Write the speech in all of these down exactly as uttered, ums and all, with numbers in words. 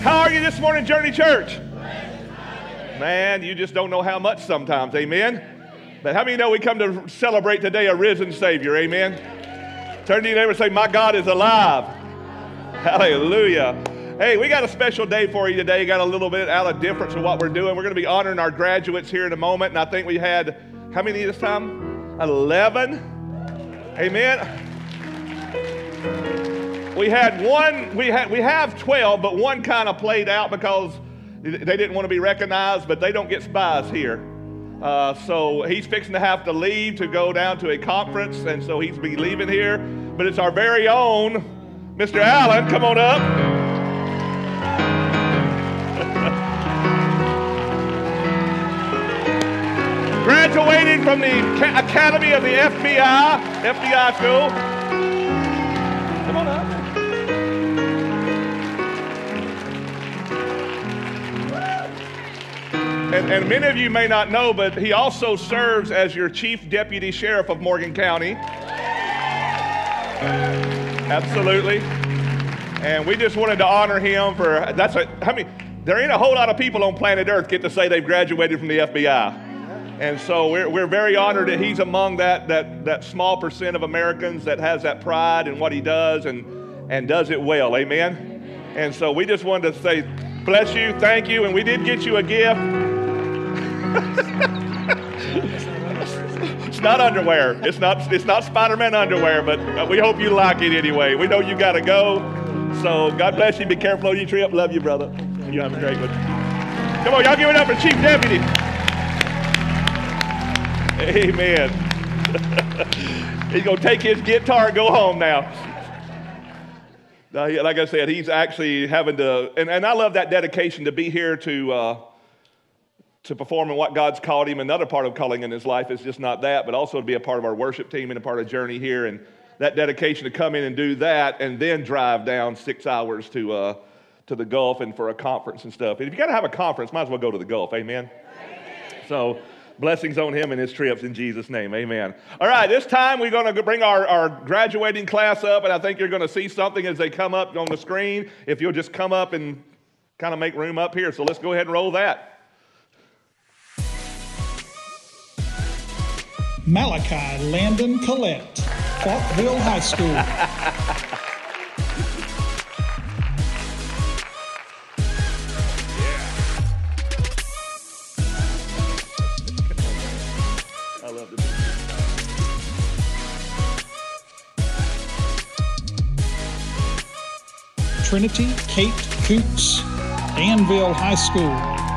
How are you this morning, Journey Church? Man, you just don't know how much sometimes, amen? But how many know we come to celebrate today a risen Savior, amen? Turn to your neighbor and say, my God is alive. Hallelujah. Hey, we got a special day for you today. Got a little bit out of difference of what we're doing. We're going to be honoring our graduates here in a moment, and I think we had, how many this time? eleven. Amen. We had one, we had we have twelve, but one kind of played out because they didn't want to be recognized, but they don't get spies here. Uh, so he's fixing to have to leave to go down to a conference, and so he's be leaving here. But it's our very own Mister Allen. Come on up. Graduating from the Academy of the F B I, F B I school. Come on up. And, and many of you may not know, but he also serves as your Chief Deputy Sheriff of Morgan County. Absolutely. And we just wanted to honor him for, that's a, I mean, there ain't a whole lot of people on planet Earth get to say they've graduated from the F B I. And so we're, we're very honored that he's among that, that, that small percent of Americans that has that pride in what he does and, and does it well, amen? And so we just wanted to say, bless you, thank you, and we did get you a gift. It's not underwear. It's not it's not Spider-Man underwear, but we hope you like it anyway. We know you got to go. So God bless you. Be careful on your trip. Love you, brother. You have a great one. Come on, y'all give it up for Chief Deputy. Amen. He's going to take his guitar and go home now. Uh, like I said, he's actually having to, and, and I love that dedication to be here to uh, to perform in what God's called him. Another part of calling in his life is just not that, but also to be a part of our worship team and a part of Journey here. And that dedication to come in and do that and then drive down six hours to uh, to the Gulf and for a conference and stuff. And if you got to have a conference, might as well go to the Gulf. Amen? Amen. So blessings on him and his trips in Jesus' name. Amen. All right, this time we're going to bring our, our graduating class up, and I think you're going to see something as they come up on the screen. If you'll just come up and kind of make room up here. So let's go ahead and roll that. Malachi Landon Collette, Falkville High School. I love this. Trinity Kate Coots, Danville High School.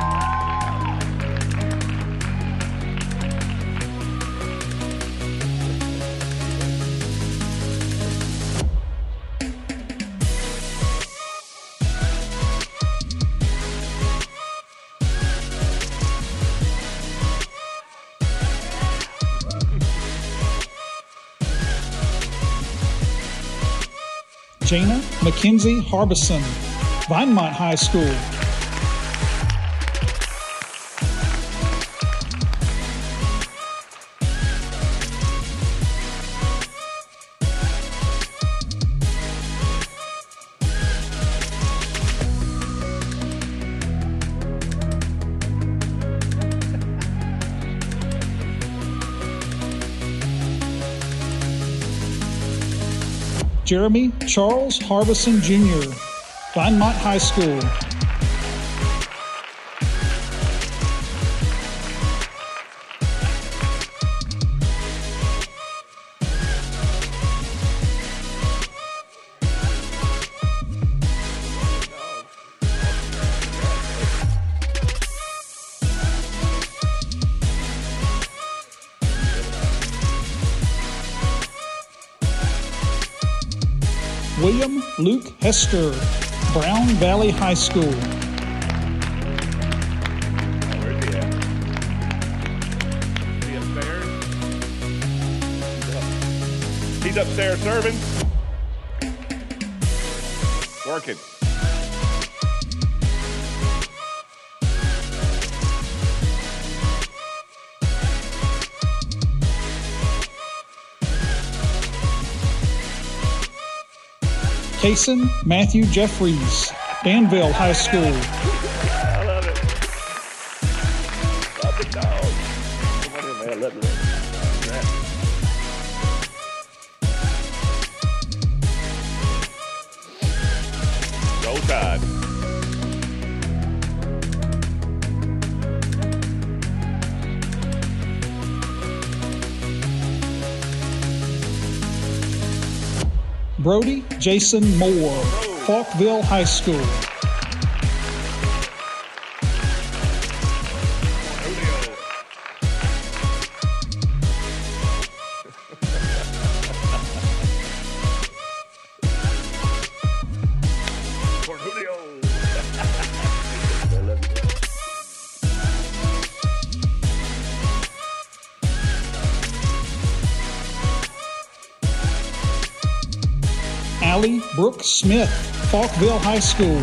Jana Mackenzie Harbison, Vinemont High School. Jeremy Charles Harbison Junior, Vinemont High School. William Luke Hester, Brown Valley High School. Where's he at? Is he upstairs? He's upstairs serving. Working. Kason Matthew Jeffries, Danville High School. I love it. Love the dog. Come on in, man. Love it. Roll Tide. Brody Jason Moore, Falkville High School. Allie Brooke Smith, Falkville High School.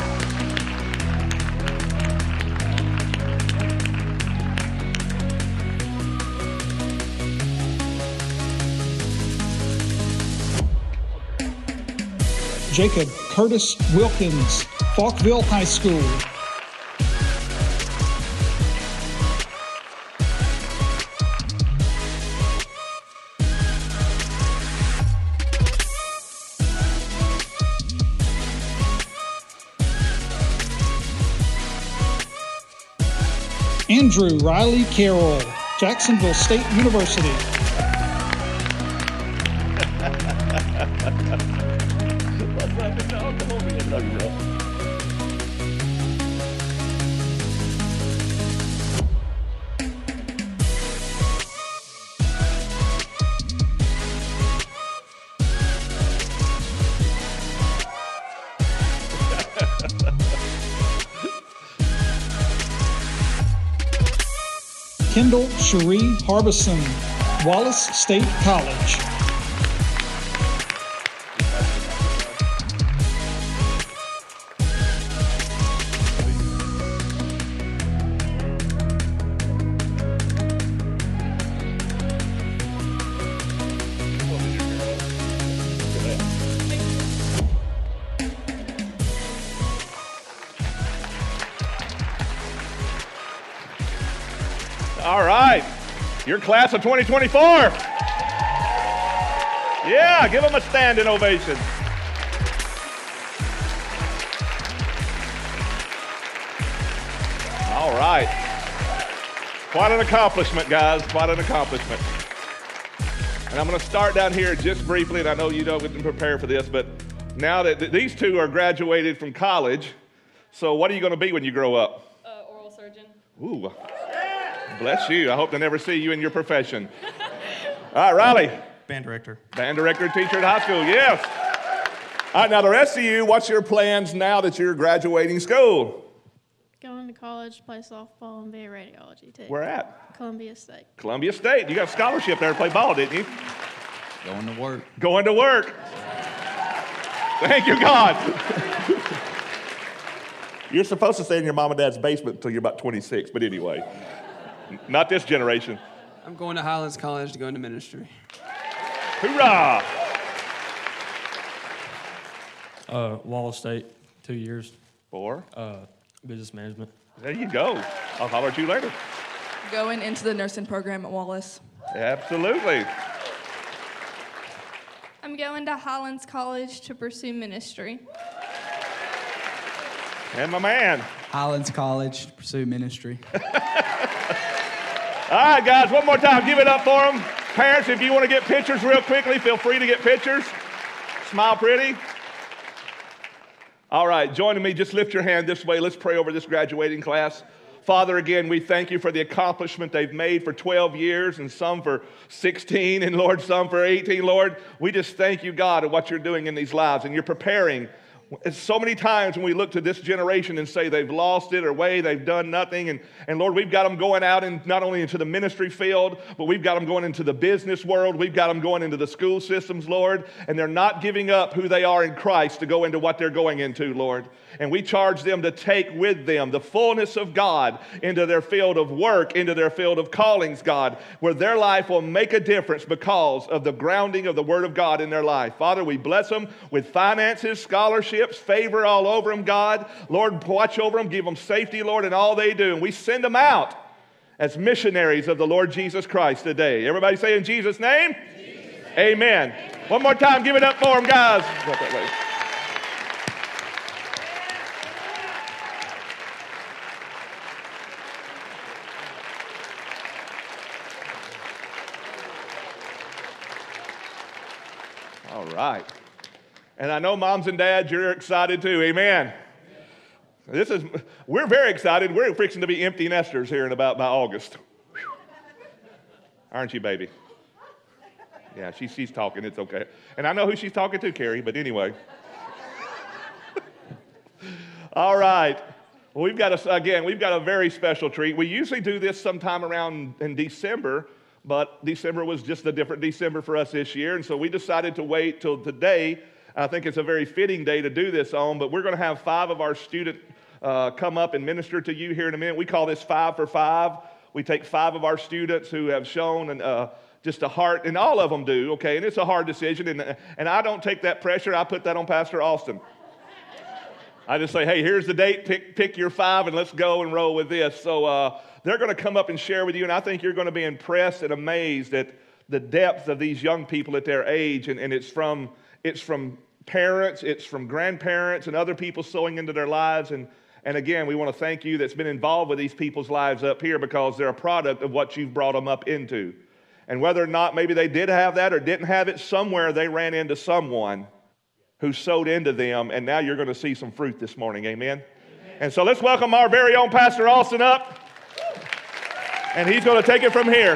Jacob Curtis Wilkins, Falkville High School. Andrew Riley Carroll, Jacksonville State University. Kendall Cherie Harbison, Wallace State College. All right, your class of twenty twenty-four. Yeah, give them a standing ovation. All right. Quite an accomplishment, guys, quite an accomplishment. And I'm going to start down here just briefly, and I know you don't didn't prepare for this, but now that th- these two are graduated from college, so what are you going to be when you grow up? Uh, oral surgeon. Ooh. Bless you. I hope to never see you in your profession. All right, Riley. Band director. Band director, teacher at high school, yes. All right, now the rest of you, what's your plans now that you're graduating school? Going to college, play softball, and be a radiology tech. Where at? Columbia State. Columbia State. You got a scholarship there to play ball, didn't you? Going to work. Going to work. Thank you, God. You're supposed to stay in your mom and dad's basement until you're about twenty-six, but anyway. Not this generation. I'm going to Highlands College to go into ministry. Hoorah! Uh, Wallace State, two years, Four. uh, business management. There you go. I'll holler at you later. Going into the nursing program at Wallace. Absolutely. I'm going to Highlands College to pursue ministry. And my man. Highlands College to pursue ministry. All right, guys, one more time. Give it up for them. Parents, if you want to get pictures real quickly, feel free to get pictures. Smile pretty. All right, joining me, just lift your hand this way. Let's pray over this graduating class. Father, again, we thank you for the accomplishment they've made for twelve years and some for sixteen, and Lord, some for eighteen, Lord. We just thank you, God, of what you're doing in these lives, and you're preparing. So many times when we look to this generation and say they've lost it or way they've done nothing, and, and Lord, we've got them going out in, not only into the ministry field, but we've got them going into the business world. We've got them going into the school systems, Lord, and they're not giving up who they are in Christ to go into what they're going into, Lord. And we charge them to take with them the fullness of God into their field of work, into their field of callings, God, where their life will make a difference because of the grounding of the Word of God in their life. Father, we bless them with finances, scholarships, relationships, favor all over them, God. Lord, watch over them, give them safety, Lord, in all they do. And we send them out as missionaries of the Lord Jesus Christ today. Everybody say in Jesus' name? Jesus. Amen. Amen. One more time, give it up for them, guys. Go that way. All right. And I know moms and dads, you're excited too. Amen. This is, we're very excited. We're fixing to be empty nesters here in about by August. Whew. Aren't you, baby? Yeah, she, she's talking. It's okay. And I know who she's talking to, Carrie, but anyway. All right. Well, we've got, a, again, we've got a very special treat. We usually do this sometime around in December, but December was just a different December for us this year, and so we decided to wait till today. I think it's a very fitting day to do this on, but we're going to have five of our students uh, come up and minister to you here in a minute. We call this Five for Five. We take five of our students who have shown an, uh, just a heart, and all of them do, okay, and it's a hard decision, and, and I don't take that pressure. I put that on Pastor Austin. I just say, hey, here's the date, pick, pick your five, and let's go and roll with this. So uh, they're going to come up and share with you, and I think you're going to be impressed and amazed at the depth of these young people at their age, and, and it's from it's from parents, it's from grandparents, and other people sowing into their lives. And, and again, we want to thank you that's been involved with these people's lives up here, because they're a product of what you've brought them up into. And whether or not maybe they did have that or didn't have it, somewhere they ran into someone who sowed into them, and now you're going to see some fruit this morning. Amen? Amen. And so let's welcome our very own Pastor Austin up, and he's going to take it from here.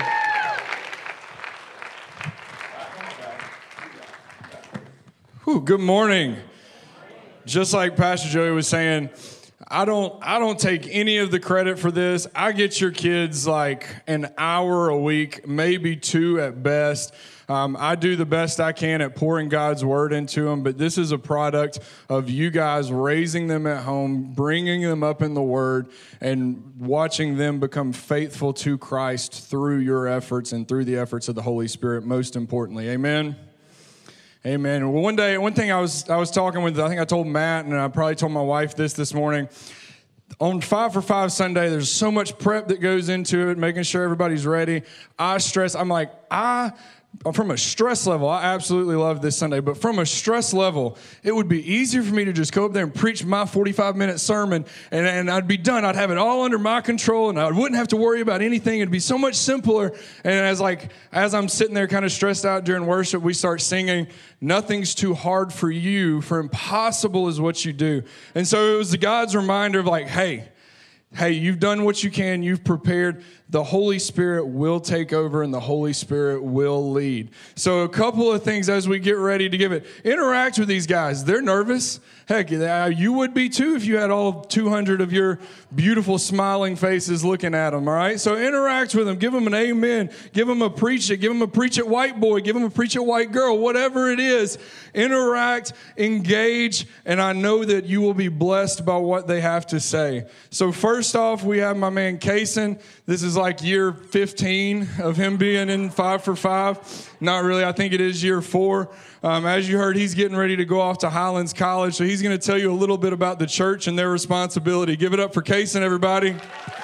Whew, good morning. Just like Pastor Joey was saying, I don't I don't take any of the credit for this. I get your kids like an hour a week, maybe two at best. Um, I do the best I can at pouring God's word into them, but this is a product of you guys raising them at home, bringing them up in the word, and watching them become faithful to Christ through your efforts and through the efforts of the Holy Spirit, most importantly. Amen? Amen. Well, one day, one thing I was I was talking with, I think I told Matt, and I probably told my wife this this morning. On Five for Five Sunday, there's so much prep that goes into it, making sure everybody's ready. I stress, I'm like, I... From a stress level, I absolutely love this Sunday, but from a stress level, it would be easier for me to just go up there and preach my forty-five minute sermon, and, and I'd be done. I'd have it all under my control, and I wouldn't have to worry about anything. It'd be so much simpler. And as like as I'm sitting there kind of stressed out during worship, we start singing, "Nothing's too hard for you, for impossible is what you do." And so it was God's reminder of like, hey, hey, you've done what you can, you've prepared. The Holy Spirit will take over, and the Holy Spirit will lead. So a couple of things as we get ready to give it. Interact with these guys. They're nervous. Heck, you would be too if you had all two hundred of your beautiful smiling faces looking at them, all right? So interact with them. Give them an amen. Give them a preach it. Give them a preach it white boy. Give them a preach it white girl. Whatever it is, interact, engage, and I know that you will be blessed by what they have to say. So first off, we have my man Kaysen. This is like year fifteen of him being in Five for Five. Not really. I think it is year four. Um, as you heard, he's getting ready to go off to Highlands College, so he's going to tell you a little bit about the church and their responsibility. Give it up for Kaysen, everybody.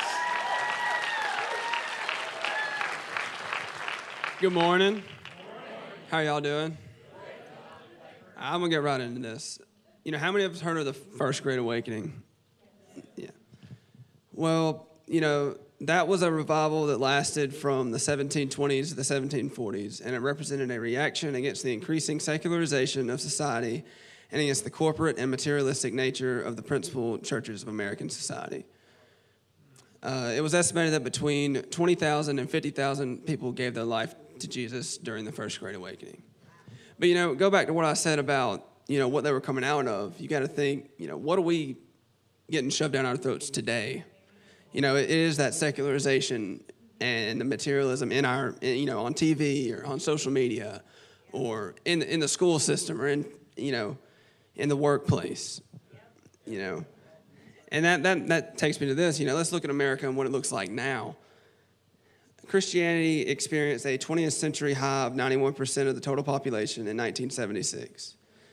Good morning. How y'all doing? I'm going to get right into this. You know, how many of us heard of the First Great Awakening? Yeah. Well, you know, that was a revival that lasted from the seventeen twenties to the seventeen forties, and it represented a reaction against the increasing secularization of society and against the corporate and materialistic nature of the principal churches of American society. Uh, it was estimated that between twenty thousand and fifty thousand people gave their life to Jesus during the First Great Awakening. But, you know, go back to what I said about, you know, what they were coming out of. You got to think, you know, what are we getting shoved down our throats today? You know, it is that secularization and the materialism in our, you know, on T V or on social media or in in the school system or in, you know, in the workplace, you know. And that, that, that takes me to this, you know, let's look at America and what it looks like now. Christianity experienced a twentieth century high of ninety-one percent of the total population in nineteen seventy-six.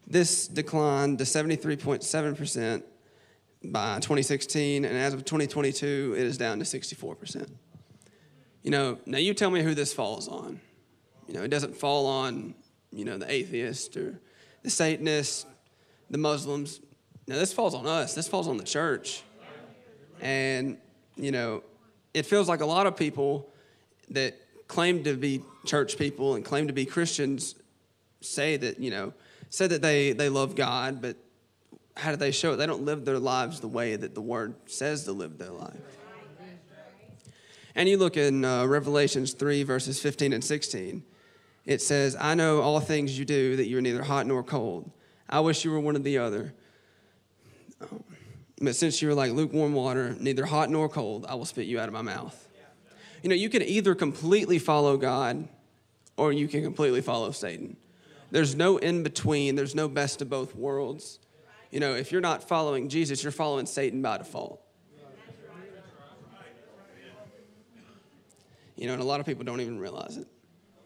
This declined to seventy-three point seven percent by twenty sixteen, and as of twenty twenty-two, it is down to sixty-four percent. You know, now you tell me who this falls on. You know, it doesn't fall on, you know, the atheist or the Satanist, the Muslims. Now, this falls on us. This falls on the church. And, you know, it feels like a lot of people that claim to be church people and claim to be Christians say that, you know, say that they, they love God, but how do they show it? They don't live their lives the way that the Word says to live their life. And you look in uh, Revelations three, verses fifteen and sixteen. It says, I know all things you do, that you are neither hot nor cold. I wish you were one or the other. Um, but since you are like lukewarm water, neither hot nor cold, I will spit you out of my mouth. You know, you can either completely follow God or you can completely follow Satan. There's no in between. There's no best of both worlds. You know, if you're not following Jesus, you're following Satan by default. You know, and a lot of people don't even realize it.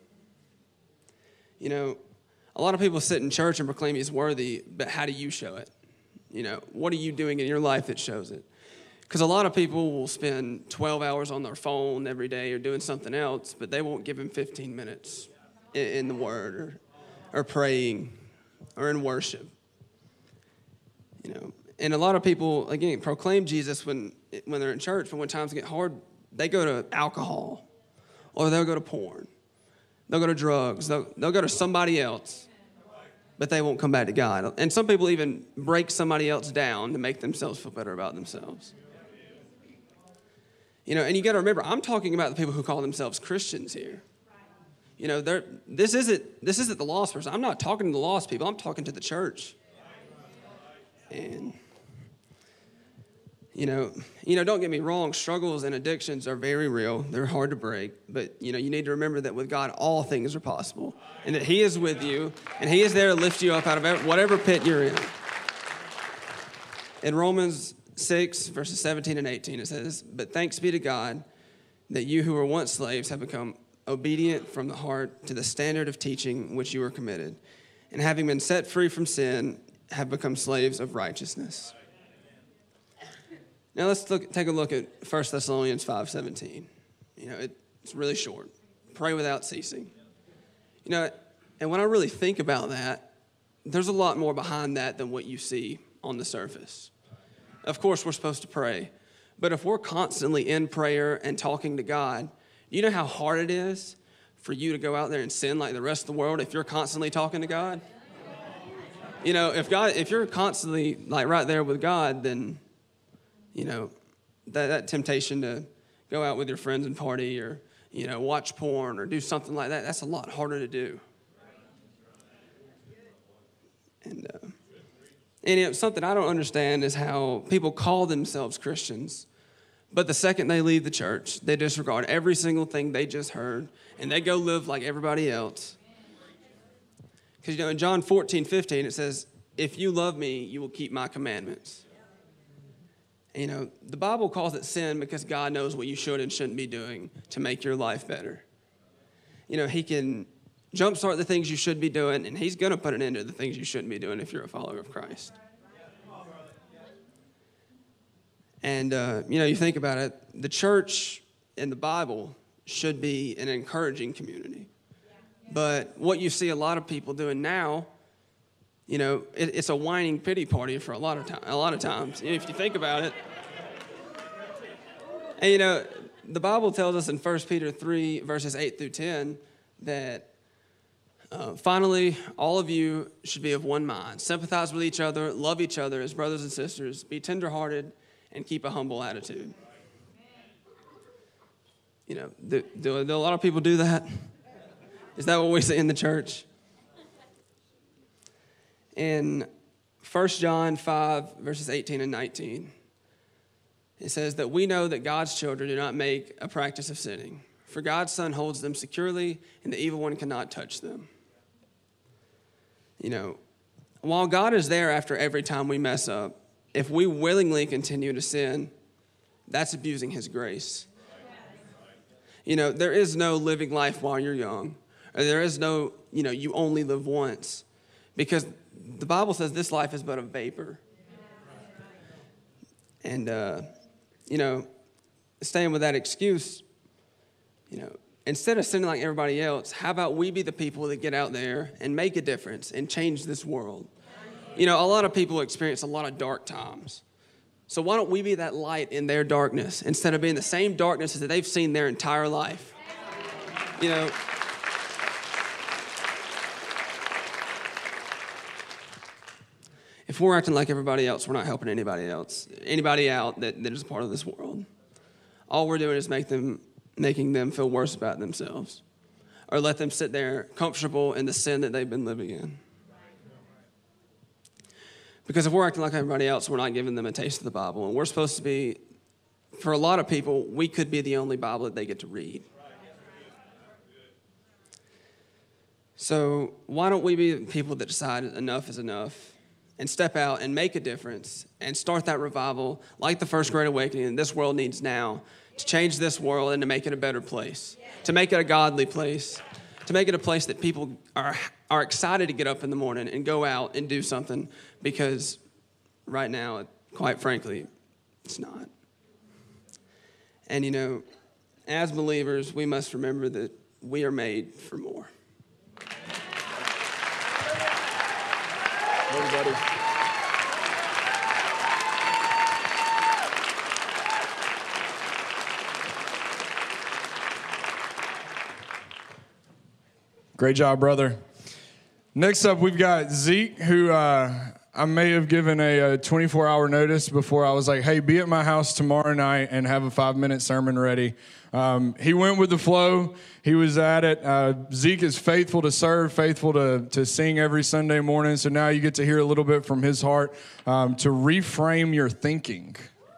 You know, a lot of people sit in church and proclaim he's worthy, but how do you show it? You know, what are you doing in your life that shows it? Because a lot of people will spend twelve hours on their phone every day or doing something else, but they won't give him fifteen minutes in, in the Word or, or praying or in worship. You know, and a lot of people, again, proclaim Jesus when when they're in church, but when times get hard, they go to alcohol. Or they'll go to porn. They'll go to drugs. They'll, they'll go to somebody else. But they won't come back to God. And some people even break somebody else down to make themselves feel better about themselves. You know, and you got to remember, I'm talking about the people who call themselves Christians here. You know, they're, this isn't this isn't the lost person. I'm not talking to the lost people. I'm talking to the church. And You know, you know, don't get me wrong, struggles and addictions are very real. They're hard to break. But, you know, you need to remember that with God, all things are possible. And that he is with you, and he is there to lift you up out of whatever pit you're in. In Romans six, verses seventeen and eighteen, it says, but thanks be to God that you who were once slaves have become obedient from the heart to the standard of teaching which you were committed. And having been set free from sin, have become slaves of righteousness. Now let's look, take a look at First Thessalonians five seventeen. You know, it, it's really short. Pray without ceasing. You know, and when I really think about that, there's a lot more behind that than what you see on the surface. Of course, we're supposed to pray. But if we're constantly in prayer and talking to God, you know how hard it is for you to go out there and sin like the rest of the world if you're constantly talking to God? You know, if God, if you're constantly like right there with God, then you know, that, that temptation to go out with your friends and party or, you know, watch porn or do something like that, that's a lot harder to do. And, uh, and you know, something I don't understand is how people call themselves Christians, but the second they leave the church, they disregard every single thing they just heard, and they go live like everybody else. Because, you know, in John fourteen fifteen, it says, if you love me, you will keep my commandments. You know, the Bible calls it sin because God knows what you should and shouldn't be doing to make your life better. You know, he can jumpstart the things you should be doing, and he's going to put an end to the things you shouldn't be doing if you're a follower of Christ. And, uh, you know, you think about it, the church in the Bible should be an encouraging community. But what you see a lot of people doing now, you know, it, it's a whining pity party for a lot of time, a lot of times, if you think about it. And, you know, the Bible tells us in First Peter three, verses eight through ten, that uh, finally, all of you should be of one mind. Sympathize with each other, love each other as brothers and sisters, be tenderhearted, and keep a humble attitude. You know, do, do, do a lot of people do that? Is that what we see in the church? In First John five, verses eighteen and nineteen, it says that we know that God's children do not make a practice of sinning, for God's Son holds them securely, and the evil one cannot touch them. You know, while God is there after every time we mess up, if we willingly continue to sin, that's abusing his grace. You know, there is no living life while you're young, or there is no, you know, you only live once. Because the Bible says this life is but a vapor. And, uh, you know, staying with that excuse, you know, instead of sitting like everybody else, how about we be the people that get out there and make a difference and change this world? You know, a lot of people experience a lot of dark times. So why don't we be that light in their darkness instead of being the same darkness that they've seen their entire life? You know, if we're acting like everybody else, we're not helping anybody else, anybody out that, that is a part of this world. All we're doing is make them, making them feel worse about themselves or let them sit there comfortable in the sin that they've been living in. Because if we're acting like everybody else, we're not giving them a taste of the Bible. And we're supposed to be, for a lot of people, we could be the only Bible that they get to read. So why don't we be the people that decide enough is enough and step out and make a difference and start that revival like the First Great Awakening this world needs now to change this world and to make it a better place, to make it a godly place, to make it a place that people are are excited to get up in the morning and go out and do something, because right now, quite frankly, it's not. And, you know, as believers, we must remember that we are made for more. Everybody. Great job, brother. Next up, we've got Zeke, who uh, I may have given a, a twenty-four hour notice before I was like, hey, be at my house tomorrow night and have a five-minute sermon ready. Um, he went with the flow. He was at it. Uh, Zeke is faithful to serve, faithful to, to sing every Sunday morning. So now you get to hear a little bit from his heart um, to reframe your thinking.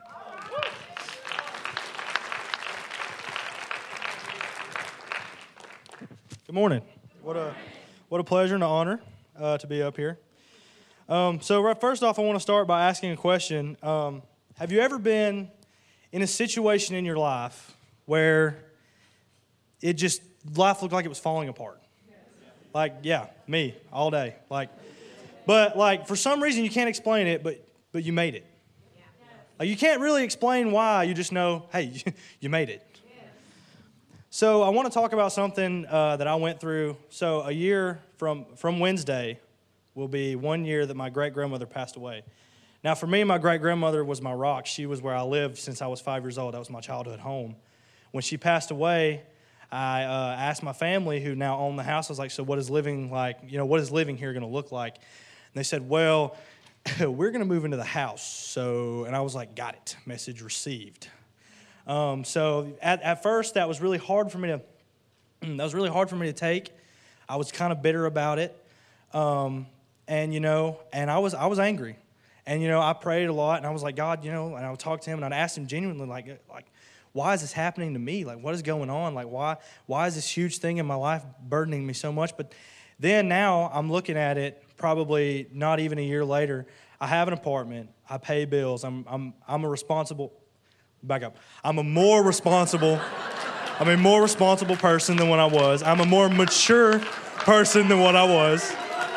Good morning. What a what a pleasure and an honor uh, to be up here. Um, so right, first off, I want to start by asking a question. Um, have you ever been in a situation in your life where it just, life looked like it was falling apart? Like, yeah, me, all day. Like, but like for some reason you can't explain it, but but you made it. Like, you can't really explain why. You just know, hey, you made it. So I want to talk about something uh, that I went through. So a year from, from Wednesday will be one year that my great-grandmother passed away. Now, for me, my great-grandmother was my rock. She was where I lived since I was five years old. That was my childhood home. When she passed away, I uh, asked my family, who now own the house, I was like, so what is living like, you know, what is living here going to look like? And they said, well, we're going to move into the house. So, and I was like, got it. Message received. Um, so at, at first, that was really hard for me to, that was really hard for me to take. I was kind of bitter about it. Um, and, you know, and I was, I was angry. And, you know, I prayed a lot, and I was like, God, you know, and I would talk to him, and I'd ask him genuinely, like, like, why is this happening to me? Like, what is going on? Like, why, why is this huge thing in my life burdening me so much? But then now I'm looking at it probably not even a year later. I have an apartment. I pay bills. I'm, I'm, I'm a responsible, back up. I'm a more responsible, I'm a more responsible person than what I was. I'm a more mature person than what I was.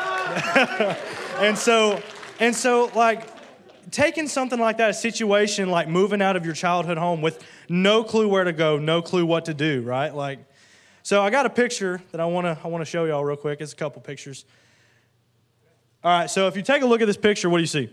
and so, and so, like, taking something like that, a situation like moving out of your childhood home with no clue where to go, no clue what to do, right? Like, so I got a picture that I want to I want to show y'all real quick. It's a couple pictures. All right, so if you take a look at this picture, what do you see?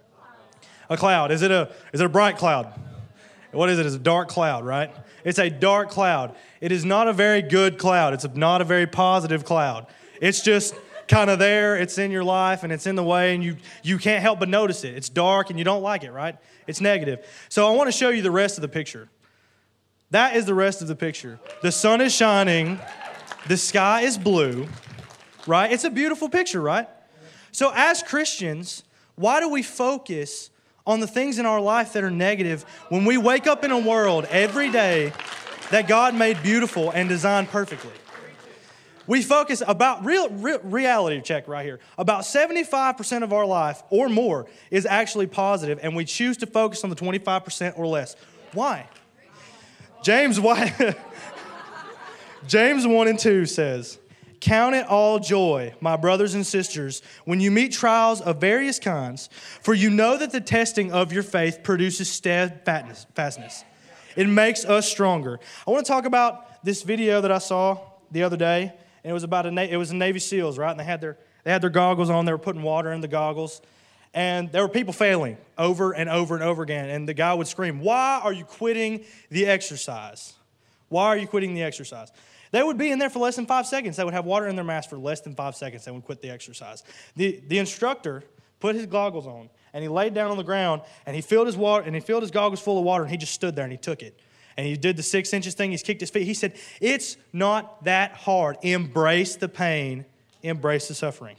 A cloud. Is it a is it a bright cloud? What is it? It's a dark cloud, right? It's a dark cloud. It is not a very good cloud. It's not a very positive cloud. It's just kind of there. It's in your life, and it's in the way, and you, you can't help but notice it. It's dark, and you don't like it, right? It's negative. So I want to show you the rest of the picture. That is the rest of the picture. The sun is shining. The sky is blue, right? It's a beautiful picture, right? So as Christians, why do we focus on the things in our life that are negative when we wake up in a world every day that God made beautiful and designed perfectly? We focus about real, real reality check right here. About seventy-five percent of our life or more is actually positive, and we choose to focus on the twenty-five percent or less. Why? James, why? James one and two says, Count it all joy, my brothers and sisters, when you meet trials of various kinds, for you know that the testing of your faith produces steadfastness. It makes us stronger. I want to talk about this video that I saw the other day, and it was about a Na- it was a Navy SEALs, right? And they had their they had their goggles on. They were putting water in the goggles, and there were people failing over and over and over again. And the guy would scream, "Why are you quitting the exercise? Why are you quitting the exercise?" They would be in there for less than five seconds. They would have water in their mask for less than five seconds. They would quit the exercise. The, the instructor put his goggles on, and he laid down on the ground, and he filled his water, and he filled his goggles full of water, and he just stood there, and he took it. And he did the six inches thing. He's kicked his feet. He said, "It's not that hard. Embrace the pain. Embrace the suffering."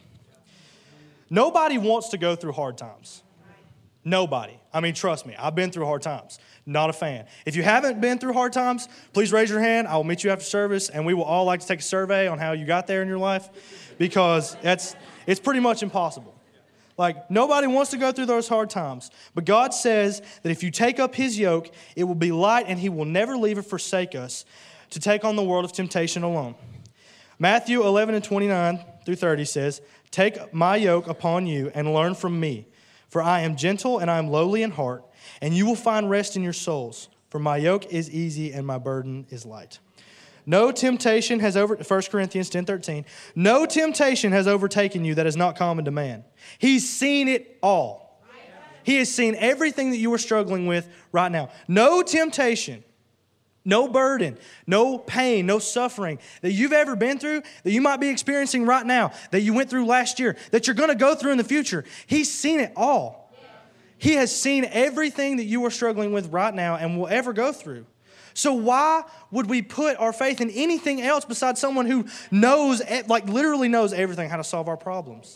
Nobody wants to go through hard times. Nobody. I mean, trust me, I've been through hard times. Not a fan. If you haven't been through hard times, please raise your hand. I will meet you after service, and we will all like to take a survey on how you got there in your life, because that's it's pretty much impossible. Like, nobody wants to go through those hard times. But God says that if you take up His yoke, it will be light, and He will never leave or forsake us to take on the world of temptation alone. Matthew eleven and twenty-nine through thirty says, "Take my yoke upon you and learn from me. For I am gentle and I am lowly in heart, and you will find rest in your souls. For my yoke is easy and my burden is light." No temptation has over First Corinthians ten thirteen. No temptation has overtaken you that is not common to man. He's seen it all. He has seen everything that you are struggling with right now. No temptation, no burden, no pain, no suffering that you've ever been through, that you might be experiencing right now, that you went through last year, that you're going to go through in the future. He's seen it all. He has seen everything that you are struggling with right now and will ever go through. So why would we put our faith in anything else besides someone who knows, like literally knows everything, how to solve our problems?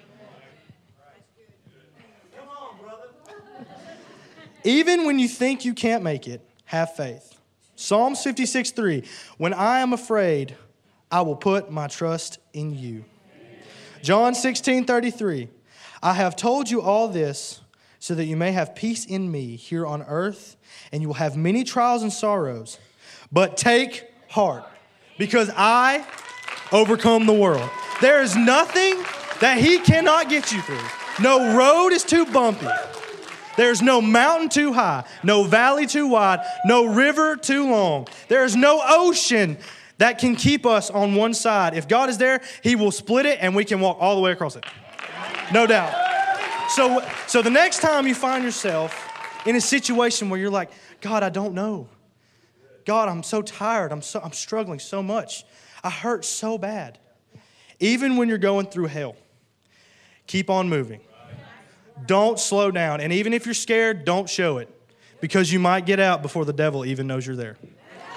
Even when you think you can't make it, have faith. Psalms fifty-six three, "When I am afraid, I will put my trust in you." John sixteen thirty-three, "I have told you all this so that you may have peace in me here on earth, and you will have many trials and sorrows. But take heart, because I overcome the world." There is nothing that He cannot get you through. No road is too bumpy. There's no mountain too high, no valley too wide, no river too long. There's no ocean that can keep us on one side. If God is there, He will split it and we can walk all the way across it. No doubt. So, so the next time you find yourself in a situation where you're like, "God, I don't know. God, I'm so tired. I'm so I'm struggling so much. I hurt so bad." Even when you're going through hell, keep on moving. Don't slow down. And even if you're scared, don't show it, because you might get out before the devil even knows you're there.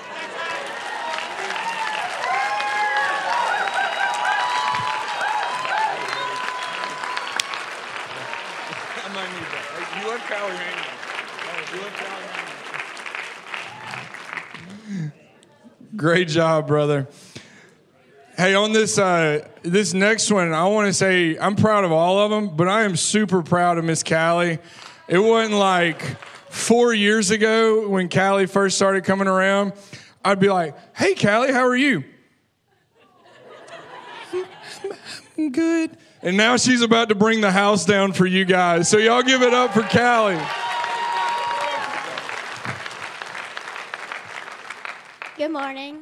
I might need that. You let Callie hang on. Great job, brother. Hey, on this uh, this next one, I want to say I'm proud of all of them, but I am super proud of Miss Callie. It wasn't like four years ago when Callie first started coming around, I'd be like, "Hey, Callie, how are you?" "I'm good." And now she's about to bring the house down for you guys. So y'all give it up for Callie. Good morning.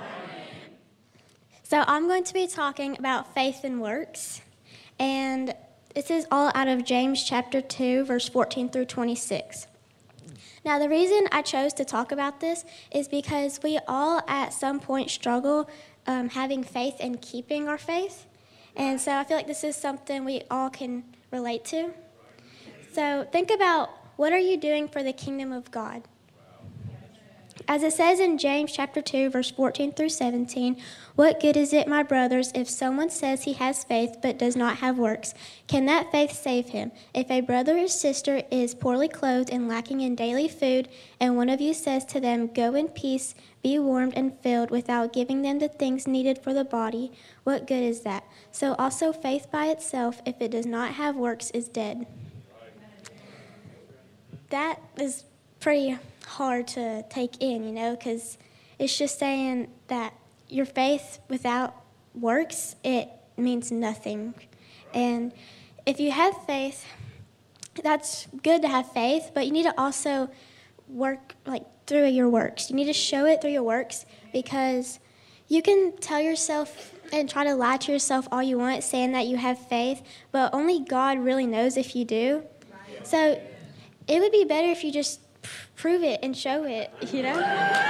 So I'm going to be talking about faith and works, and this is all out of James chapter two, verse fourteen through twenty-six. Now, the reason I chose to talk about this is because we all at some point struggle um, having faith and keeping our faith, and so I feel like this is something we all can relate to. So think about, what are you doing for the kingdom of God? As it says in James chapter two, verse fourteen through seventeen, "What good is it, my brothers, if someone says he has faith but does not have works? Can that faith save him? If a brother or sister is poorly clothed and lacking in daily food, and one of you says to them, 'Go in peace, be warmed and filled,' without giving them the things needed for the body, what good is that? So also faith by itself, if it does not have works, is dead." That is pretty hard to take in, you know, because it's just saying that your faith without works, it means nothing. And if you have faith, that's good to have faith, but you need to also work like through your works. You need to show it through your works, because you can tell yourself and try to lie to yourself all you want, saying that you have faith, but only God really knows if you do. So it would be better if you just prove it and show it, you know?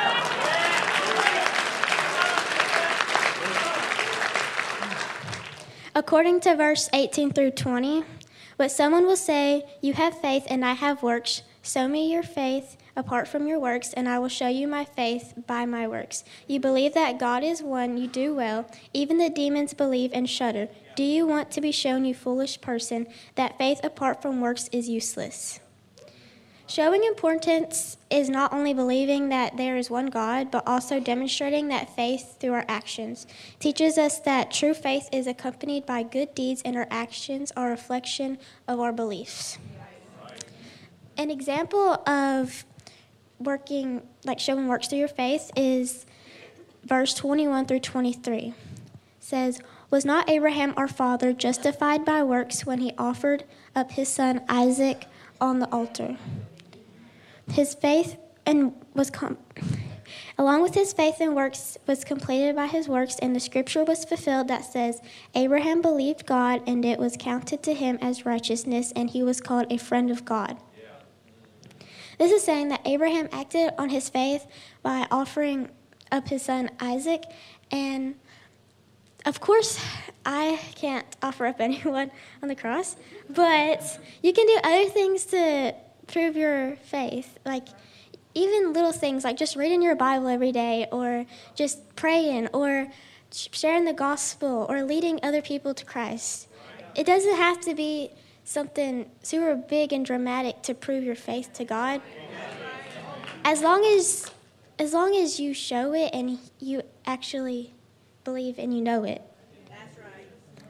According to verse eighteen through twenty, but someone will say, "You have faith and I have works. Show me your faith apart from your works, and I will show you my faith by my works. You believe that God is one, you do well. Even the demons believe and shudder. Do you want to be shown, you foolish person, that faith apart from works is useless?" Showing importance is not only believing that there is one God, but also demonstrating that faith through our actions. It teaches us that true faith is accompanied by good deeds, and our actions are a reflection of our beliefs. An example of working, like showing works through your faith, is verse twenty-one through twenty-three. It says, "Was not Abraham our father justified by works when he offered up his son Isaac on the altar? His faith and was com- along with his faith and works was completed by his works, and the scripture was fulfilled that says, Abraham believed God, and it was counted to him as righteousness, and he was called a friend of God." This is saying that Abraham acted on his faith by offering up his son Isaac. And of course, I can't offer up anyone on the cross, but you can do other things to prove your faith. Like even little things like just reading your Bible every day, or just praying, or sharing the gospel, or leading other people to Christ. It doesn't have to be something super big and dramatic to prove your faith to God. As long as as long as you show it and you actually believe and you know it. That's right.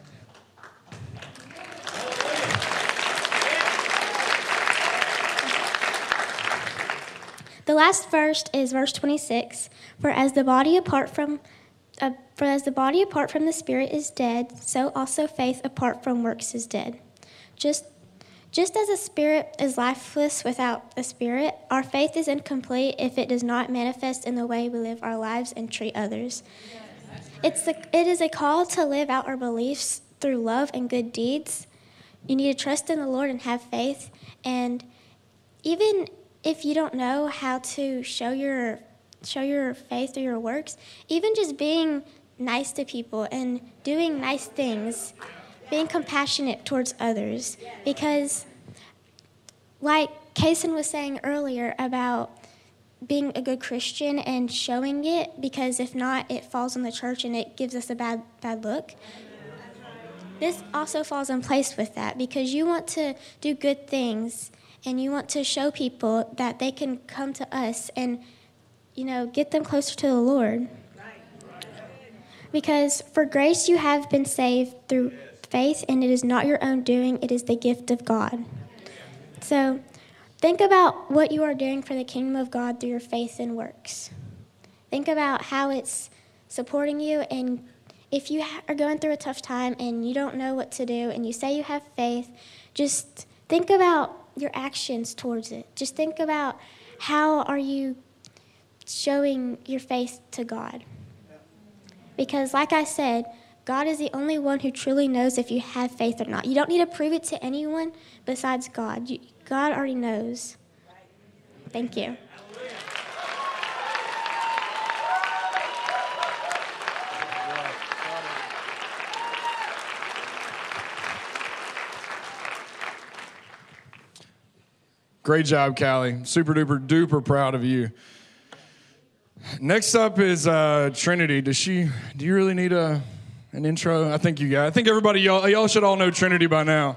The last verse is verse twenty-six. For as the body apart from uh, for as the body apart from the spirit is dead, so also faith apart from works is dead. Just just as a spirit is lifeless without a spirit, our faith is incomplete if it does not manifest in the way we live our lives and treat others. It's the, it is a call to live out our beliefs through love and good deeds. You need to trust in the Lord and have faith. And even if you don't know how to show your show your faith through your works, even just being nice to people and doing nice things, being compassionate towards others. Because like Kason was saying earlier about being a good Christian and showing it, because if not, it falls on the church and it gives us a bad bad look. This also falls in place with that, because you want to do good things and you want to show people that they can come to us and, you know, get them closer to the Lord. Because for grace you have been saved through faith, and it is not your own doing, it is the gift of God. So think about what you are doing for the kingdom of God through your faith and works. Think about how it's supporting you, and if you are going through a tough time and you don't know what to do and you say you have faith, just think about your actions towards it. Just think about how are you showing your faith to God. Because like I said, God is the only one who truly knows if you have faith or not. You don't need to prove it to anyone besides God. You, God already knows. Thank you. Great job, Callie. Super duper duper proud of you. Next up is uh, Trinity. Does she? Do you really need a an intro? I think you got. I think everybody y'all y'all should all know Trinity by now.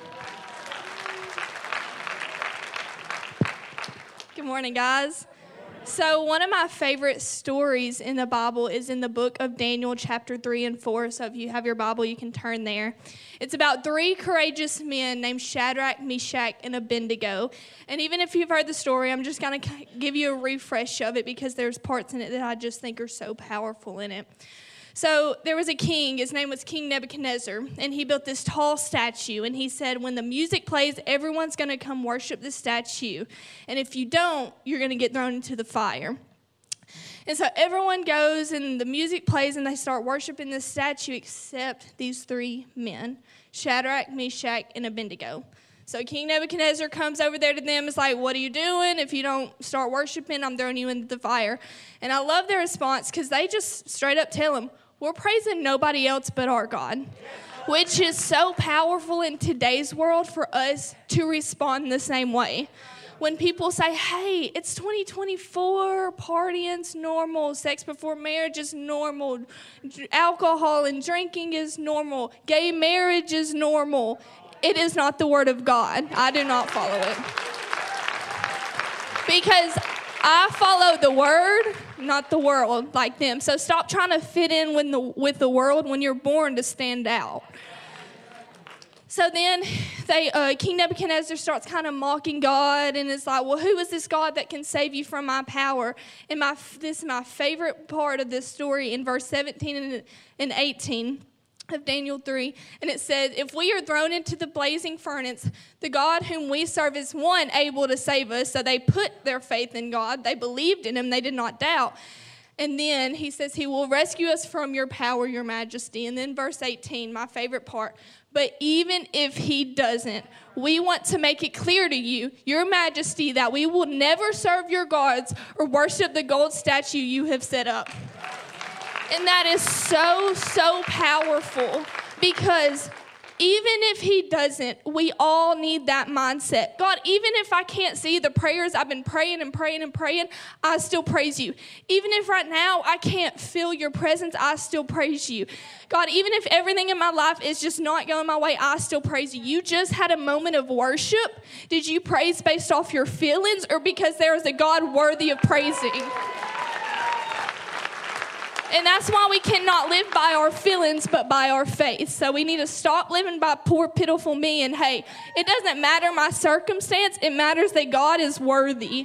Good morning, guys. So one of my favorite stories in the Bible is in the book of Daniel, chapter three and four. So if you have your Bible, you can turn there. It's about three courageous men named Shadrach, Meshach, and Abednego. And even if you've heard the story, I'm just going to give you a refresh of it because there's parts in it that I just think are so powerful in it. So there was a king, his name was King Nebuchadnezzar, and he built this tall statue, and he said, when the music plays, everyone's going to come worship the statue, and if you don't, you're going to get thrown into the fire. And so everyone goes, and the music plays, and they start worshiping this statue except these three men, Shadrach, Meshach, and Abednego. So King Nebuchadnezzar comes over there to them. It's like, what are you doing? If you don't start worshiping, I'm throwing you into the fire. And I love their response because they just straight up tell him, we're praising nobody else but our God, which is so powerful in today's world for us to respond the same way. When people say, hey, it's twenty twenty-four, partying's normal, sex before marriage is normal, alcohol and drinking is normal, gay marriage is normal. It is not the word of God. I do not follow it. Because I follow the word, not the world like them. So stop trying to fit in with the, with the world when you're born to stand out. So then they, uh, King Nebuchadnezzar starts kind of mocking God, and it's like, well, who is this God that can save you from my power? And my, this is my favorite part of this story in verse seventeen and eighteen. Of Daniel three, and it says, if we are thrown into the blazing furnace, the God whom we serve is one able to save us. So they put their faith in God. They believed in him. They did not doubt. And then he says, he will rescue us from your power, your majesty. And then verse eighteen, my favorite part. But even if he doesn't, we want to make it clear to you, your majesty, that we will never serve your gods or worship the gold statue you have set up. And that is so, so powerful, because even if he doesn't, we all need that mindset. God, even if I can't see the prayers I've been praying and praying and praying, I still praise you. Even if right now I can't feel your presence, I still praise you. God, even if everything in my life is just not going my way, I still praise you. You just had a moment of worship. Did you praise based off your feelings, or because there is a God worthy of praising? And that's why we cannot live by our feelings, but by our faith. So we need to stop living by poor, pitiful me. And hey, it doesn't matter my circumstance. It matters that God is worthy.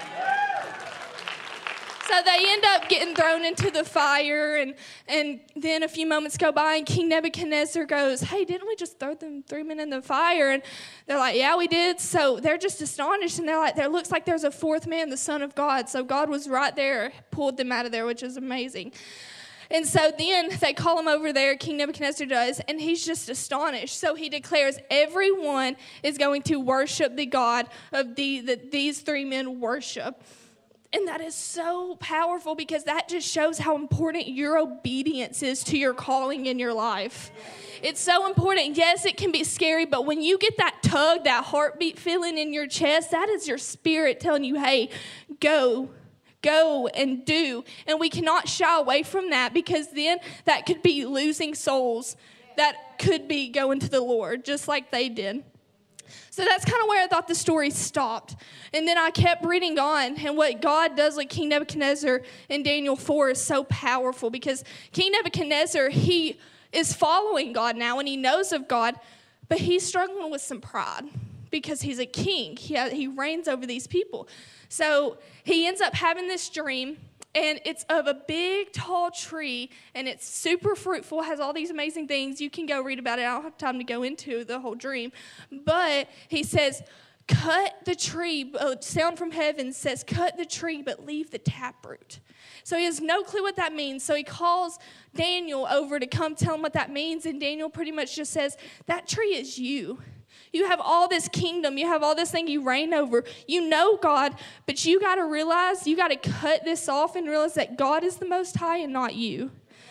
So they end up getting thrown into the fire, and, and then a few moments go by, and King Nebuchadnezzar goes, hey, didn't we just throw them three men in the fire? And they're like, yeah, we did. So they're just astonished, and they're like, there looks like there's a fourth man, the Son of God. So God was right there, pulled them out of there, which is amazing. And so then they call him over there, King Nebuchadnezzar does, and he's just astonished. So he declares everyone is going to worship the God of the that these three men worship. And that is so powerful, because that just shows how important your obedience is to your calling in your life. It's so important. Yes, it can be scary, but when you get that tug, that heartbeat feeling in your chest, that is your spirit telling you, hey, go. Go and do. And we cannot shy away from that, because then that could be losing souls. That could be going to the Lord, just like they did. So that's kind of where I thought the story stopped. And then I kept reading on, and what God does with King Nebuchadnezzar in Daniel four is so powerful, because King Nebuchadnezzar, he is following God now, and he knows of God, but he's struggling with some pride, because he's a king. He, ha- he reigns over these people. So he ends up having this dream, and it's of a big, tall tree, and it's super fruitful, has all these amazing things. You can go read about it. I don't have time to go into the whole dream. But he says, cut the tree. A sound from heaven says, cut the tree, but leave the taproot. So he has no clue what that means. So he calls Daniel over to come tell him what that means, and Daniel pretty much just says, that tree is you. You have all this kingdom. You have all this thing you reign over. You know God, but you got to realize, you got to cut this off and realize that God is the Most High and not you.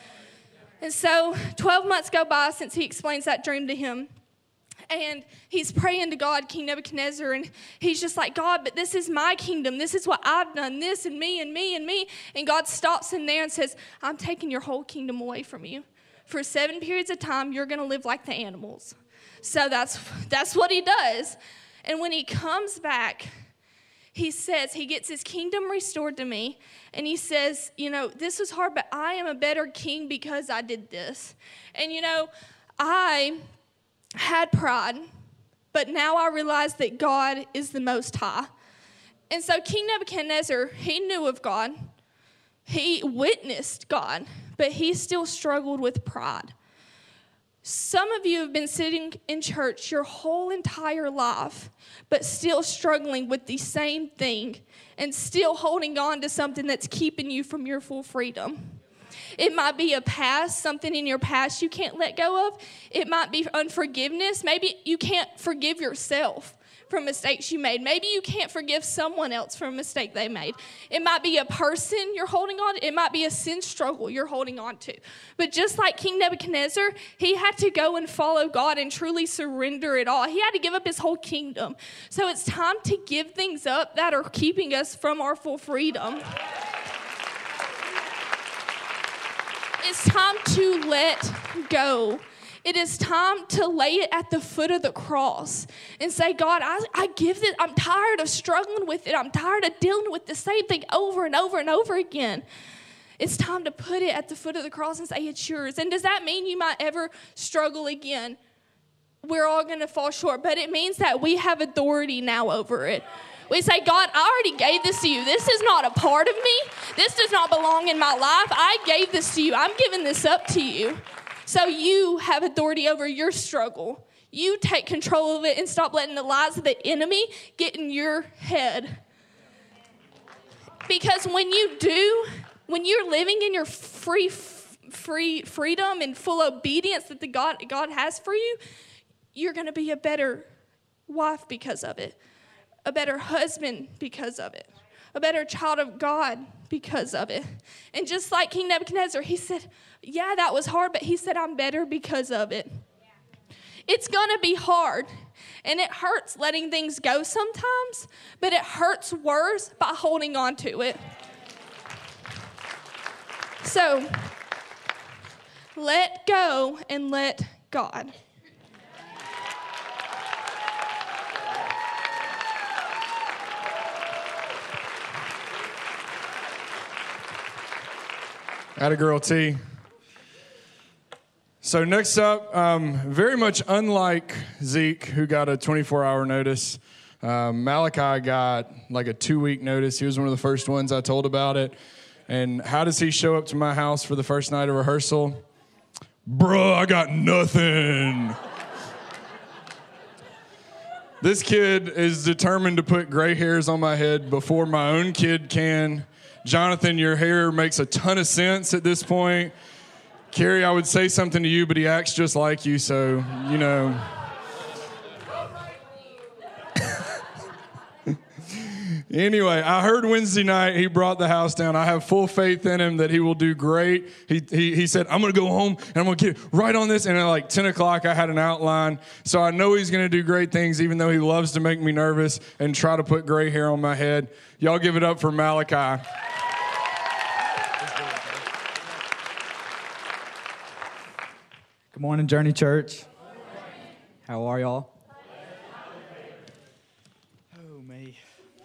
And so twelve months go by since he explains that dream to him. And he's praying to God, King Nebuchadnezzar, and he's just like, God, but this is my kingdom. This is what I've done, this and me and me and me. And God stops him there and says, I'm taking your whole kingdom away from you. For seven periods of time, you're going to live like the animals. So that's that's what he does. And when he comes back, he says, he gets his kingdom restored to me. And he says, you know, this was hard, but I am a better king because I did this. And, you know, I had pride, but now I realize that God is the Most High. And so King Nebuchadnezzar, he knew of God. He witnessed God. but he still struggled with pride. Some of you have been sitting in church your whole entire life, but still struggling with the same thing and still holding on to something that's keeping you from your full freedom. It might be a past, something in your past you can't let go of. It might be unforgiveness. Maybe you can't forgive yourself for mistakes you made. Maybe you can't forgive someone else for a mistake they made. It might be a person you're holding on to. It might be a sin struggle you're holding on to. But just like King Nebuchadnezzar, he had to go and follow God and truly surrender it all. He had to give up his whole kingdom. So it's time to give things up that are keeping us from our full freedom. It's time to let go. It is time to lay it at the foot of the cross and say, God, I, I give this. I'm tired of struggling with it. I'm tired of dealing with the same thing over and over and over again. It's time to put it at the foot of the cross and say it's yours. And does that mean you might ever struggle again? We're all going to fall short, but it means that we have authority now over it. We say, God, I already gave this to you. This is not a part of me. This does not belong in my life. I gave this to you. I'm giving this up to you. So you have authority over your struggle. You take control of it and stop letting the lies of the enemy get in your head. Because when you do, when you're living in your free, free freedom and full obedience that the God, God has for you, you're going to be a better wife because of it, a better husband because of it, a better child of God because of it. And just like King Nebuchadnezzar, he said, yeah, that was hard, but he said, I'm better because of it. It's going to be hard, and it hurts letting things go sometimes, but it hurts worse by holding on to it. So, let go and let God. Atta girl T. So next up, um, very much unlike Zeke, who got a twenty-four hour notice, um, Malachi got like a two-week notice. He was one of the first ones I told about it. And how does he show up to my house for the first night of rehearsal? Bruh, I got nothing. This kid is determined to put gray hairs on my head before my own kid can. Jonathan, your hair makes a ton of sense at this point. Carrie, I would say something to you, but he acts just like you, so, you know. Anyway, I heard Wednesday night he brought the house down. I have full faith in him that he will do great. He he, he said, I'm going to go home and I'm going to get right on this. And at like ten o'clock, I had an outline. So I know he's going to do great things, even though he loves to make me nervous and try to put gray hair on my head. Y'all give it up for Malachi. Good morning, Journey Church. How are y'all? Oh, me.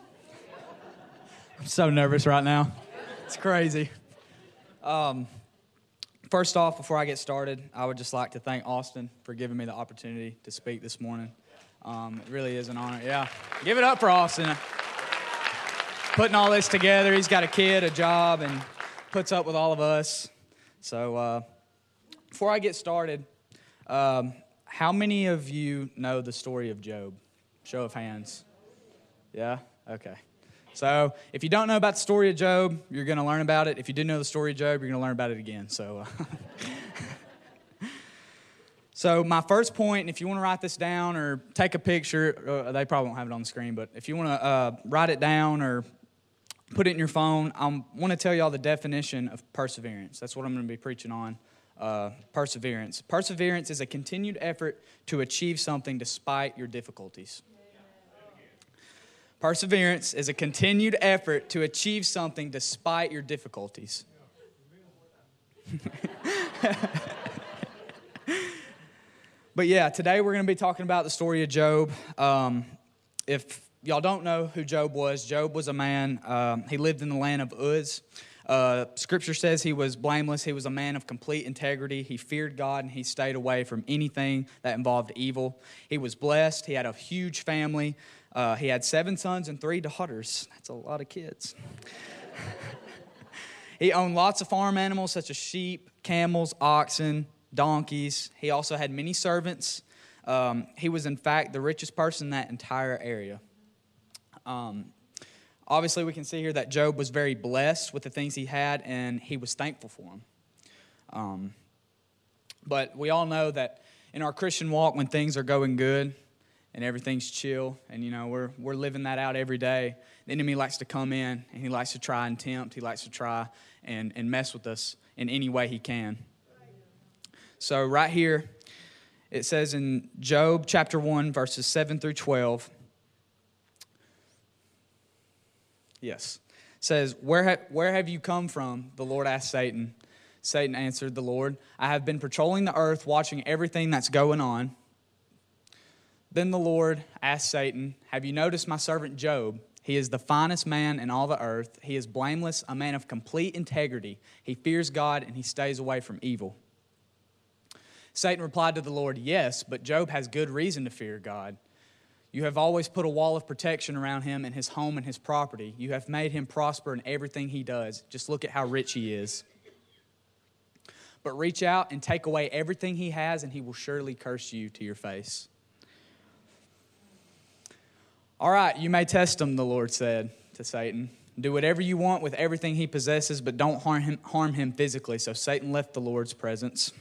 I'm so nervous right now. It's crazy. Um, first off, before I get started, I would just like to thank Austin for giving me the opportunity to speak this morning. Um, it really is an honor. Yeah, give it up for Austin. Putting all this together. He's got a kid, a job, and puts up with all of us. So, uh, before I get started, um, how many of you know the story of Job? Show of hands. Yeah? Okay. So if you don't know about the story of Job, you're going to learn about it. If you do know the story of Job, you're going to learn about it again. So, uh, so my first point, and if you want to write this down or take a picture, uh, they probably won't have it on the screen, but if you want to uh, write it down or put it in your phone, I want to tell y'all the definition of perseverance. That's what I'm going to be preaching on. Uh, perseverance. Perseverance is a continued effort to achieve something despite your difficulties. Perseverance is a continued effort to achieve something despite your difficulties. But yeah, today we're going to be talking about the story of Job. Um, if y'all don't know who Job was, Job was a man, um, he lived in the land of Uz. Uh, scripture says he was blameless. He was a man of complete integrity. He feared God, and he stayed away from anything that involved evil. He was blessed. He had a huge family. Uh, he had seven sons and three daughters. That's a lot of kids. He owned lots of farm animals such as sheep, camels, oxen, donkeys. He also had many servants. Um, he was, in fact, the richest person in that entire area. Um, obviously, we can see here that Job was very blessed with the things he had, and he was thankful for them. Um, but we all know that in our Christian walk, when things are going good and everything's chill, and you know we're we're living that out every day, the enemy likes to come in and he likes to try and tempt. He likes to try and, and mess with us in any way he can. So right here, it says in Job chapter one, verses seven through twelve. Yes. It says, where, ha- where have you come from? The Lord asked Satan. Satan answered the Lord, I have been patrolling the earth, watching everything that's going on. Then the Lord asked Satan, have you noticed my servant Job? He is the finest man in all the earth. He is blameless, a man of complete integrity. He fears God and he stays away from evil. Satan replied to the Lord, yes, but Job has good reason to fear God. You have always put a wall of protection around him and his home and his property. You have made him prosper in everything he does. Just look at how rich he is. But reach out and take away everything he has, and he will surely curse you to your face. All right, you may test him, the Lord said to Satan. Do whatever you want with everything he possesses, but don't harm him, harm him physically. So Satan left the Lord's presence.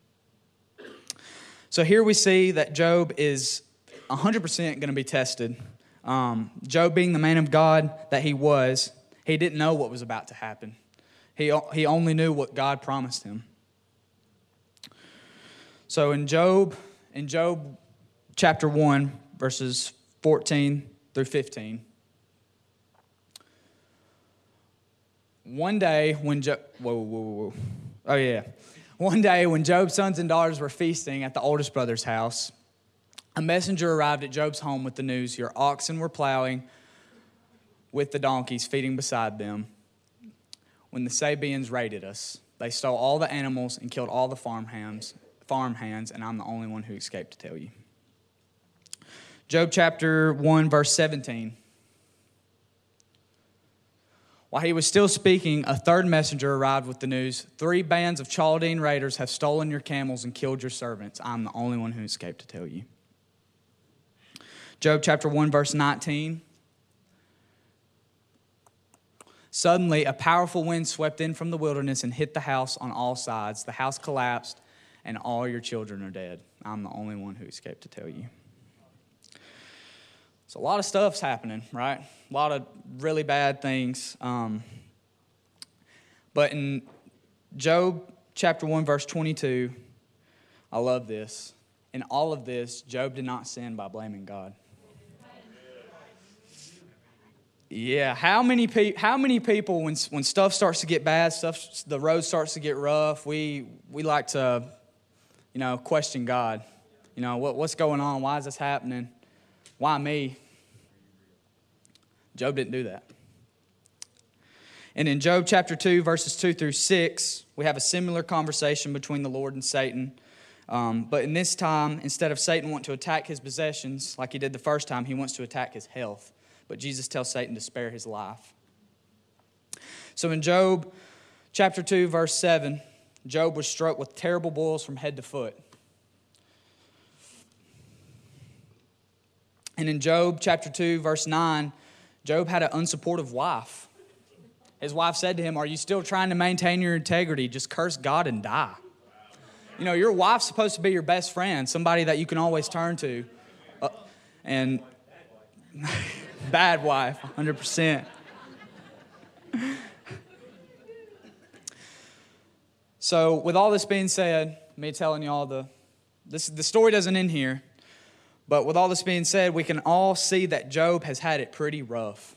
So here we see that Job is one hundred percent going to be tested. Um, Job, being the man of God that he was, he didn't know what was about to happen. He, he only knew what God promised him. So in Job, in Job chapter one, verses fourteen through fifteen, one day when Job, whoa, whoa, whoa, whoa, oh yeah. One day when Job's sons and daughters were feasting at the oldest brother's house, a messenger arrived at Job's home with the news, your oxen were plowing with the donkeys feeding beside them when the Sabeans raided us. They stole all the animals and killed all the farm hands, farm hands, and I'm the only one who escaped to tell you. Job chapter one, verse seventeen. While he was still speaking, a third messenger arrived with the news, three bands of Chaldean raiders have stolen your camels and killed your servants. I'm the only one who escaped to tell you. Job chapter one, verse nineteen. Suddenly, a powerful wind swept in from the wilderness and hit the house on all sides. The house collapsed, and all your children are dead. I'm the only one who escaped to tell you. So a lot of stuff's happening, right? A lot of really bad things. Um, but in Job chapter one, verse twenty-two, I love this. In all of this, Job did not sin by blaming God. Yeah, how many pe- how many people when when stuff starts to get bad, stuff the road starts to get rough, we we like to, you know, question God. You know, what what's going on? Why is this happening? Why me? Job didn't do that. And in Job chapter two, verses two through six, we have a similar conversation between the Lord and Satan. Um, but in this time, instead of Satan wanting to attack his possessions like he did the first time, he wants to attack his health. But Jesus tells Satan to spare his life. So in Job chapter two, verse seven, Job was struck with terrible boils from head to foot. And in Job chapter two, verse nine, Job had an unsupportive wife. His wife said to him, are you still trying to maintain your integrity? Just curse God and die. You know, your wife's supposed to be your best friend, somebody that you can always turn to. Uh, and bad wife, one hundred percent. So with all this being said, me telling y'all the, this, the story doesn't end here. But with all this being said, we can all see that Job has had it pretty rough.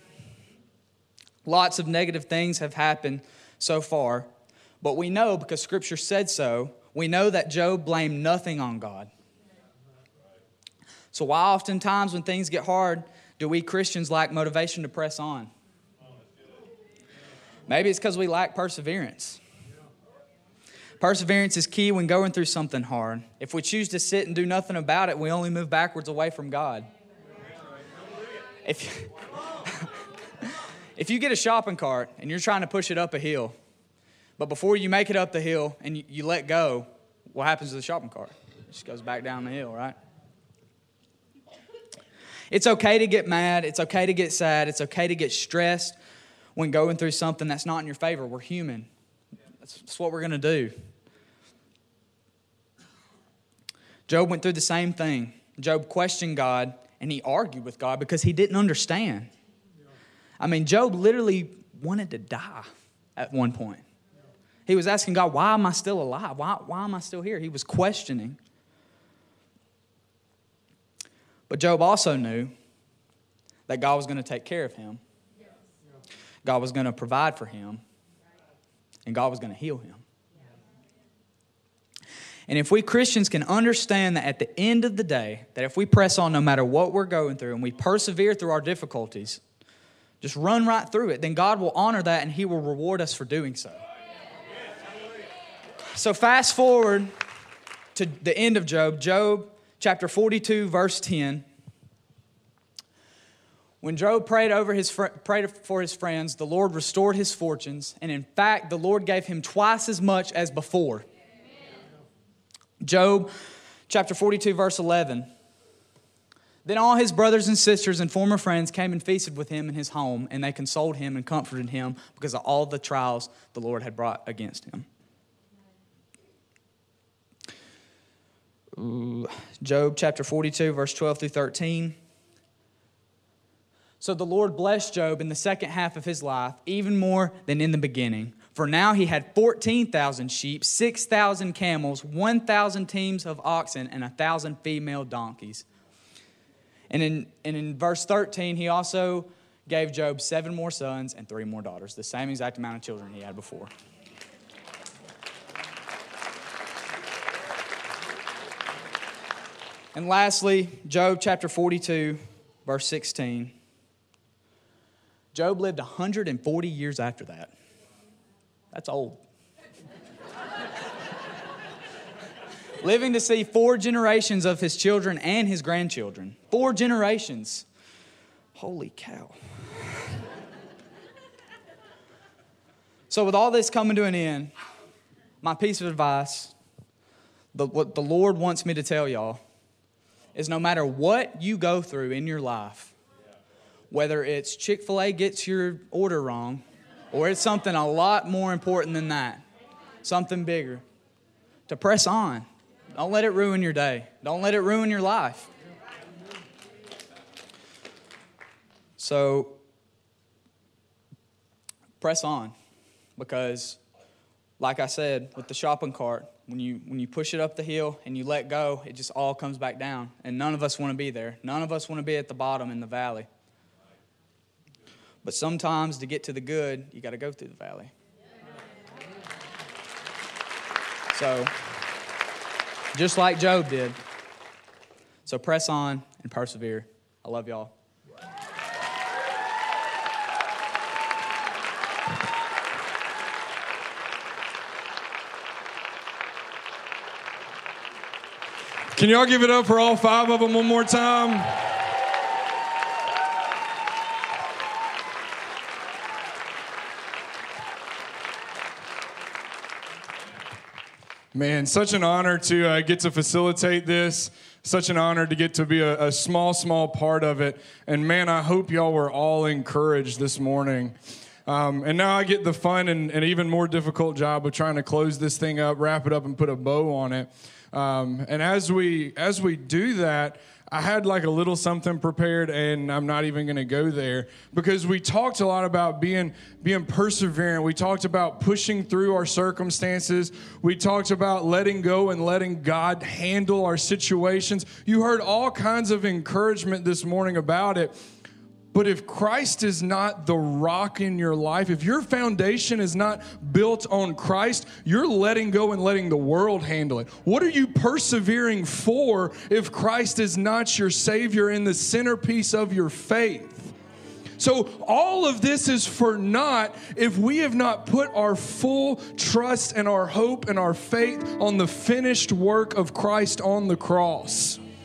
Lots of negative things have happened so far. But we know, because Scripture said so, we know that Job blamed nothing on God. So why oftentimes when things get hard, do we Christians lack motivation to press on? Maybe it's because we lack perseverance. Perseverance is key when going through something hard. If we choose to sit and do nothing about it, we only move backwards away from God. If, If you get a shopping cart and you're trying to push it up a hill, but before you make it up the hill and you, you let go, what happens to the shopping cart? It just goes back down the hill, right? It's okay to get mad. It's okay to get sad. It's okay to get stressed when going through something that's not in your favor. We're human. That's, that's what we're going to do. Job went through the same thing. Job questioned God, and he argued with God because he didn't understand. I mean, Job literally wanted to die at one point. He was asking God, why am I still alive? Why, why am I still here? He was questioning. But Job also knew that God was going to take care of him. God was going to provide for him. And God was going to heal him. And if we Christians can understand that at the end of the day, that if we press on no matter what we're going through and we persevere through our difficulties, just run right through it, then God will honor that and He will reward us for doing so. So fast forward to the end of Job, Job chapter forty-two, verse ten. When Job prayed over his fr- prayed for his friends, the Lord restored his fortunes, and in fact, the Lord gave him twice as much as before. Job chapter forty-two, verse eleven. Then all his brothers and sisters and former friends came and feasted with him in his home, and they consoled him and comforted him because of all the trials the Lord had brought against him. Ooh. Job chapter forty-two, verse twelve through thirteen. So the Lord blessed Job in the second half of his life, even more than in the beginning. For now he had fourteen thousand sheep, six thousand camels, one thousand teams of oxen, and one thousand female donkeys. And in, and in verse thirteen, he also gave Job seven more sons and three more daughters, the same exact amount of children he had before. And lastly, Job chapter forty-two, verse sixteen. Job lived one hundred forty years after that. That's old. Living to see four generations of his children and his grandchildren. Four generations. Holy cow. So with all this coming to an end, my piece of advice, the, what the Lord wants me to tell y'all, is no matter what you go through in your life, whether it's Chick-fil-A gets your order wrong, or it's something a lot more important than that, something bigger, to press on. Don't let it ruin your day. Don't let it ruin your life. So, press on. Because, like I said, with the shopping cart, when you when you push it up the hill and you let go, it just all comes back down. And none of us want to be there. None of us want to be at the bottom in the valley. But sometimes to get to the good, you got to go through the valley. So, just like Job did. So press on and persevere. I love y'all. Can y'all give it up for all five of them one more time? Man, such an honor to uh, get to facilitate this. Such an honor to get to be a, a small, small part of it. And man, I hope y'all were all encouraged this morning. Um, and now I get the fun and, and even more difficult job of trying to close this thing up, wrap it up, and put a bow on it. Um, and as we as we do that, I had like a little something prepared, and I'm not even going to go there because we talked a lot about being being perseverant. We talked about pushing through our circumstances. We talked about letting go and letting God handle our situations. You heard all kinds of encouragement this morning about it. But if Christ is not the rock in your life, if your foundation is not built on Christ, you're letting go and letting the world handle it. What are you persevering for if Christ is not your Savior and the centerpiece of your faith? So all of this is for naught if we have not put our full trust and our hope and our faith on the finished work of Christ on the cross.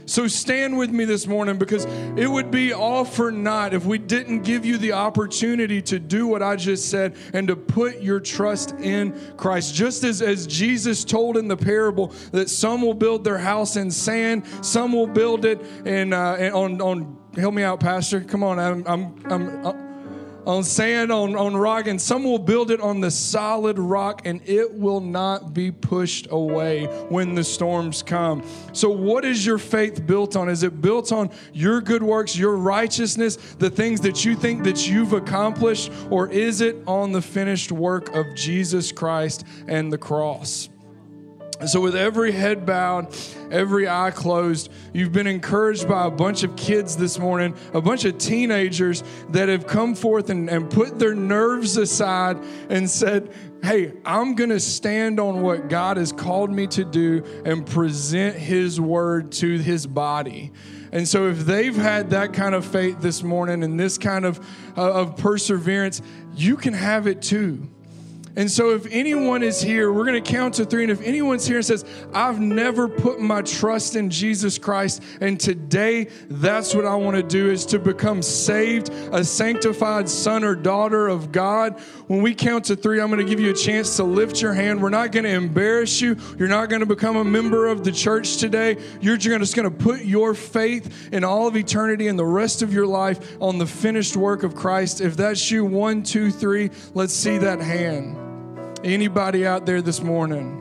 So stand with me this morning, because it would be all for naught if we didn't give you the opportunity to do what I just said and to put your trust in Christ. Just as, as Jesus told in the parable that some will build their house in sand, some will build it in, uh, on, on, help me out, Pastor. Come on, I'm, I'm, I'm, uh, on sand, on, on rock, and some will build it on the solid rock, and it will not be pushed away when the storms come. So what is your faith built on? Is it built on your good works, your righteousness, the things that you think that you've accomplished, or is it on the finished work of Jesus Christ and the cross? So with every head bowed, every eye closed, you've been encouraged by a bunch of kids this morning, a bunch of teenagers that have come forth and, and put their nerves aside and said, hey, I'm going to stand on what God has called me to do and present his word to his body. And so if they've had that kind of faith this morning and this kind of, uh, of perseverance, you can have it too. And so if anyone is here, we're going to count to three. And if anyone's here and says, I've never put my trust in Jesus Christ, and today that's what I want to do, is to become saved, a sanctified son or daughter of God. When we count to three, I'm going to give you a chance to lift your hand. We're not going to embarrass you. You're not going to become a member of the church today. You're just going to put your faith in all of eternity and the rest of your life on the finished work of Christ. If that's you, one, two, three, let's see that hand. Anybody out there this morning?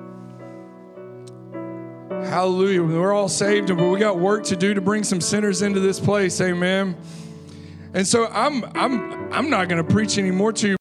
Hallelujah. We're all saved, but we got work to do to bring some sinners into this place. Amen. And so I'm I'm I'm not going to preach anymore to you.